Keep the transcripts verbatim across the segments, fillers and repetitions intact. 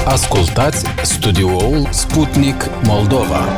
Ascultați studioul Sputnik Moldova.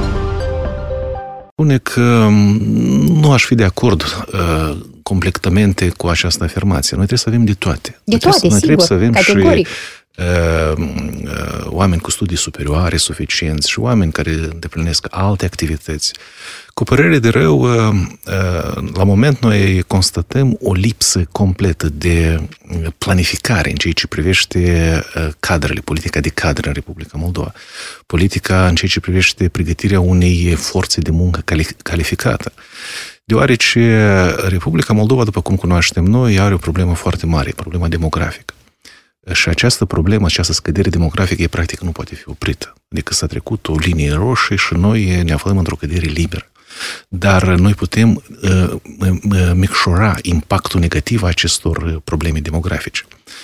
Spune că nu aș fi de acord uh, completamente cu această afirmație. Noi trebuie să avem de toate. De toate, noi sigur, trebuie să avem categoric. și uh, uh, oameni cu studii superioare suficienți și oameni care îndeplinesc alte activități. Cu părere de rău, uh, uh, la moment noi constatăm o lipsă completă de planificare în ceea ce privește uh, cadrele, politica de cadre în Republica Moldova. Politica în ceea ce privește pregătirea unei forțe de muncă cali- calificată. Deoarece Republica Moldova, după cum cunoaștem noi, are o problemă foarte mare, problema demografică. Și această problemă, această scădere demografică, e practic nu poate fi oprită. Adică s-a trecut o linie roșie și noi ne aflăm într-o cădere liberă. Dar noi putem uh, micșora impactul negativ a acestor probleme demografice.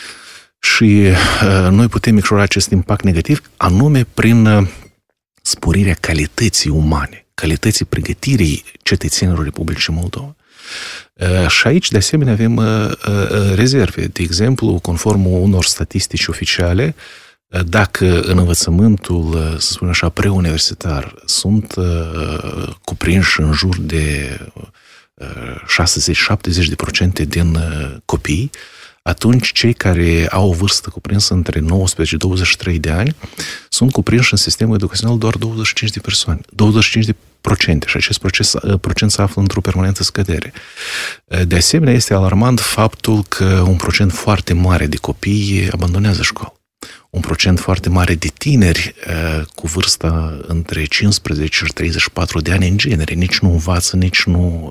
Și uh, noi putem micșora acest impact negativ anume prin uh, sporirea calității umane, calității pregătirii cetățenilor Republicii Moldova. Uh, și aici, de asemenea, avem uh, uh, rezerve. De exemplu, conform unor statistici oficiale, uh, dacă în învățământul, uh, să spunem așa, preuniversitar sunt uh, cuprinși în jur de uh, șaizeci șaptezeci de procente din uh, copii, atunci cei care au o vârstă cuprinsă între nouăsprezece douăzeci și trei de ani sunt cuprinși în sistemul educațional doar douăzeci și cinci de persoane, douăzeci și cinci de procente și acest proces, procent se află într-o permanentă scădere. De asemenea, este alarmant faptul că un procent foarte mare de copii abandonează școala. Un procent foarte mare de tineri cu vârsta între cincisprezece și treizeci și patru de ani în genere nici nu învață, nici nu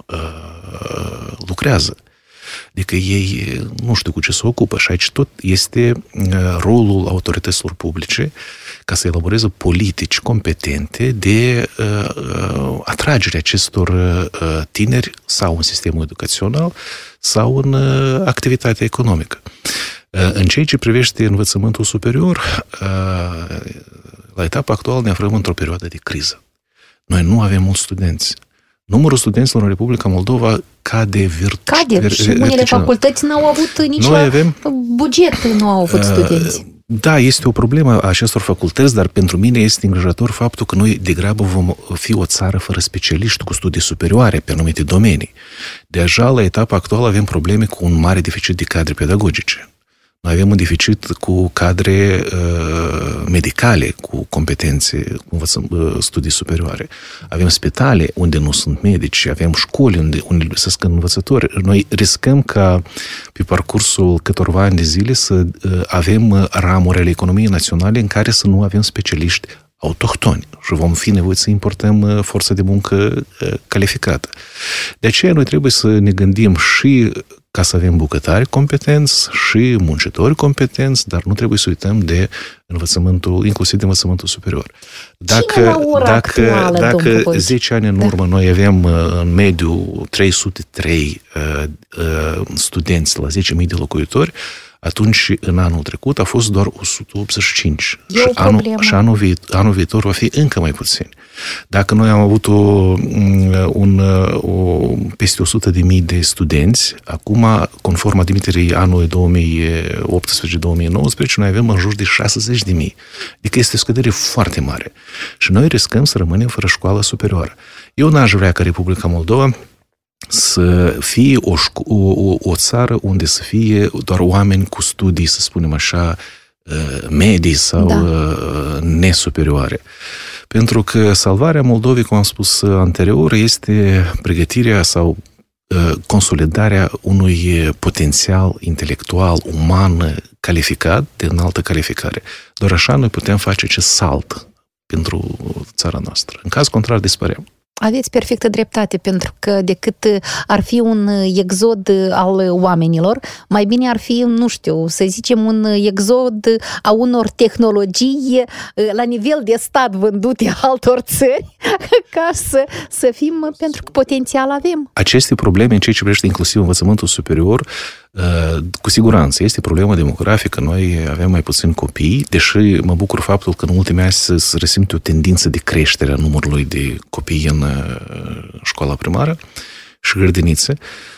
uh, lucrează. Adică ei nu știu cu ce se ocupă și aici tot este rolul autorităților publice ca să elaboreze politici competente de uh, atragere acestor uh, tineri sau în sistemul educațional sau în uh, activitatea economică. Uh, în ceea ce privește învățământul superior, uh, la etapa actuală ne aflăm într-o perioadă de criză. Noi nu avem mulți studenți. Numărul studenților în Republica Moldova cade virt- Cade ver- și unele facultăți n-au avut nici la avem, buget, nu au avut studenți. Da, este o problemă a acestor facultăți, dar pentru mine este îngrijorător faptul că noi degrabă vom fi o țară fără specialiști cu studii superioare pe anumite domenii. Deja la etapa actuală avem probleme cu un mare deficit de cadre pedagogice. Noi avem un deficit cu cadre uh, medicale, cu competențe, cu învățăm, uh, studii superioare. Avem spitale unde nu sunt medici, avem școli unde, unde lipsesc învățători. Noi riscăm ca pe parcursul câtorva ani de zile să uh, avem ramuri ale economiei naționale în care să nu avem specialiști autohtoni și vom fi nevoiți să importăm forță de muncă uh, calificată. De aceea noi trebuie să ne gândim și ca să avem bucătari competenți și muncitori competenți, dar nu trebuie să uităm de învățământul, inclusiv de învățământul superior. Dacă, dacă, actuală, dacă zece ani în urmă da. noi aveam în mediu trei sute trei uh, uh, studenți la zece mii de locuitori, atunci, în anul trecut, a fost doar o sută optzeci și cinci. E și o anul, și anul, viitor, anul viitor va fi încă mai puțin. Dacă noi am avut o, un, o, peste o sută de mii de studenți, acum, conform admiterii anului două mii optsprezece două mii nouăsprezece, noi avem în jur de șaizeci de mii. Adică este o scădere foarte mare. Și noi riscăm să rămânem fără școală superioară. Eu n-aș vrea ca Republica Moldova să fie o, o, o țară unde să fie doar oameni cu studii, să spunem așa, medii sau da. nesuperioare. Pentru că salvarea Moldovei, cum am spus anterior, este pregătirea sau consolidarea unui potențial intelectual, uman, calificat, de înaltă calificare. Doar așa noi putem face acest salt pentru țara noastră. În caz contrar, dispărem. Aveți perfectă dreptate, pentru că decât ar fi un exod al oamenilor, mai bine ar fi, nu știu, să zicem, un exod a unor tehnologii la nivel de stat vândute altor țări, ca să, să fim, pentru că potențial avem. Aceste probleme, în ceea ce privește inclusiv învățământul superior, cu siguranță este problemă demografică. Noi avem mai puțini copii, deși mă bucur faptul că în ultimii ani se resimte o tendință de creștere a numărului de copii în școala primară și grădinițe.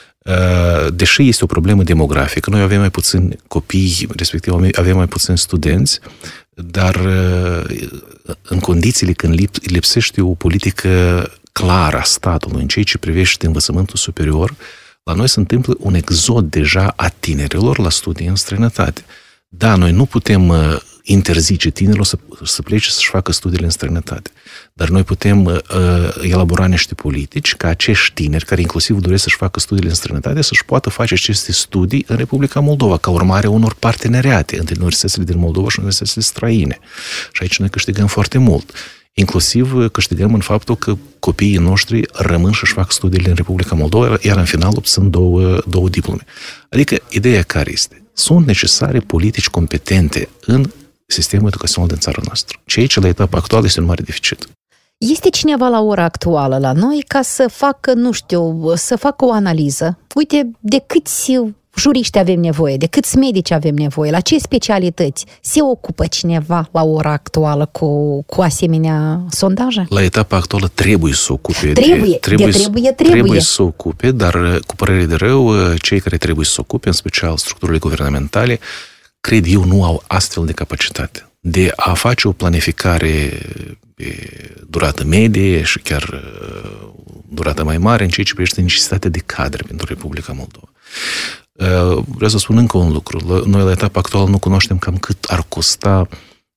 Deși este o problemă demografică, noi avem mai puțini copii, respectiv avem mai puțini studenți, dar în condițiile când lipsește o politică clară a statului în ceea ce privește învățământul superior, la noi se întâmplă un exod deja a tinerilor la studii în străinătate. Da, noi nu putem interzice tinerilor să, să plece să-și facă studiile în străinătate, dar noi putem uh, elabora niște politici ca acești tineri, care inclusiv doresc să-și facă studiile în străinătate, să-și poată face aceste studii în Republica Moldova, ca urmare a unor parteneriate între universitățile din Moldova și universitățile străine. Și aici noi câștigăm foarte mult. Inclusiv câștigăm în faptul că copiii noștri rămân și-și fac studiile în Republica Moldova, iar în final obțin două, două diplome. Adică, ideea care este? Sunt necesare politici competente în sistemul educațional din țara noastră. Ceea ce la etapa actuală este un mare deficit. Este cineva la ora actuală la noi ca să facă, nu știu, să facă o analiză? Uite, de câți juriști avem nevoie, de câți medici avem nevoie, la ce specialități se ocupă cineva la ora actuală cu, cu asemenea sondaje? La etapa actuală trebuie să se ocupe. Trebuie, de, trebuie, de trebuie, trebuie. Trebuie să se ocupe, dar cu părere de rău, cei care trebuie să se ocupe, în special structurile guvernamentale, cred eu, nu au astfel de capacitate de a face o planificare pe durată medie și chiar durată mai mare în ceea ce privește necesitatea de cadre pentru Republica Moldova. Vreau să spun încă un lucru. Noi la etapa actuală nu cunoaștem cam cât ar costa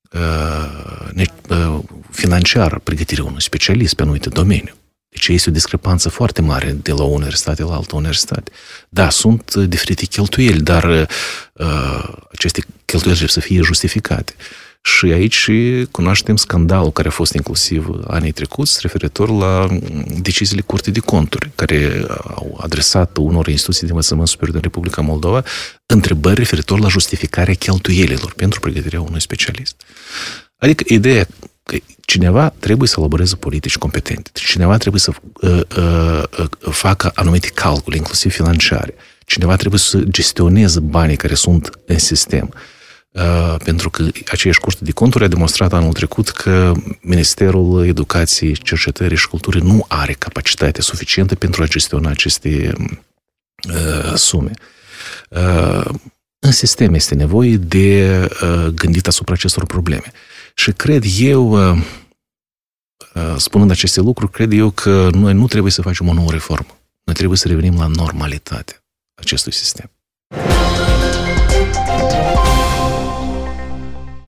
financiar pregătirea unui specialist pe anumite domenii. Deci este o discrepanță foarte mare de la o universitate la altă universitate. Da, sunt diferite cheltuieli, dar uh, aceste cheltuieli trebuie să fie justificate. Și aici cunoaștem scandalul care a fost inclusiv anii trecuți referitor la deciziile Curții de Conturi, care au adresat unor instituții de învățământ superior din Republica Moldova întrebări referitor la justificarea cheltuielilor pentru pregătirea unui specialist. Adică ideea că cineva trebuie să elaboreze politici competente, cineva trebuie să uh, uh, facă anumite calcule, inclusiv financiare, cineva trebuie să gestioneze banii care sunt în sistem. Uh, pentru că aceeași Curte de Conturi a demonstrat anul trecut că Ministerul Educației, Cercetării și Culturii nu are capacitatea suficientă pentru a gestiona aceste uh, sume. Uh, în sistem este nevoie de uh, gândit asupra acestor probleme. Și cred eu, uh, uh, spunând aceste lucruri, cred eu că noi nu trebuie să facem o nouă reformă. Noi trebuie să revenim la normalitatea acestui sistem.